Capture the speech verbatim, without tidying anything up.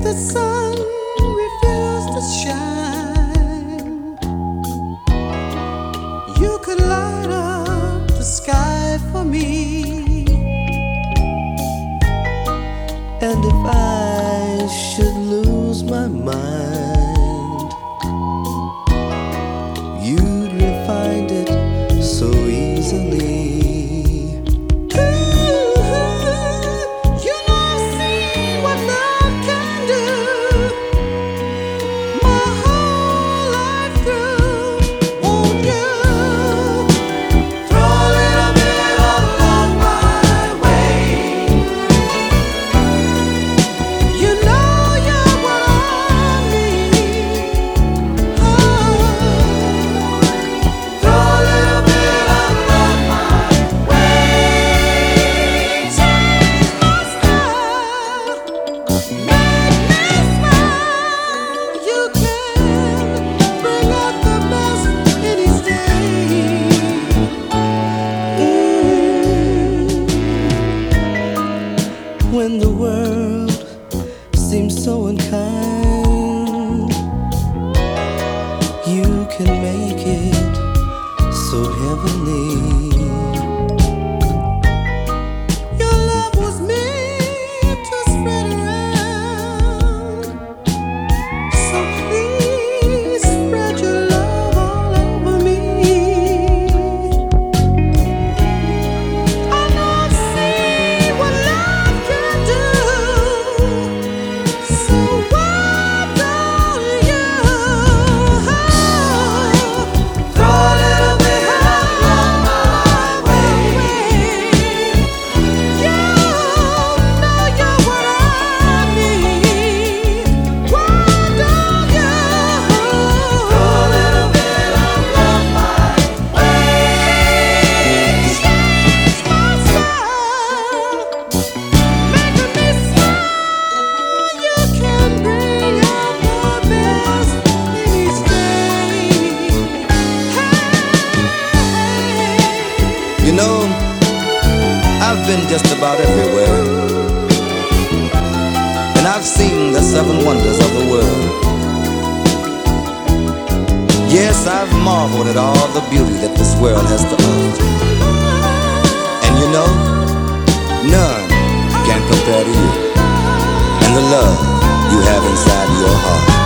the sun refused to shine, you could light up the sky for me. And if I should lose my mind, you'd find it so easily. When the world seems so unkind, you can make it so heavenly. Your love was meant to spread around, so please spread your love all over me. I know I've seen what love can do, so why don't you throw a little bit of love my way? You know you're what I need. Why don't you throw a little bit of love my way? Change my style, making me smile. You can bring out the best in each day. Hey. You know, I've been just about everywhere, and I've seen the seven wonders of the world. Yes, I've marveled at all the beauty that this world has to offer. And you know, none can compare to you and the love you have inside your heart.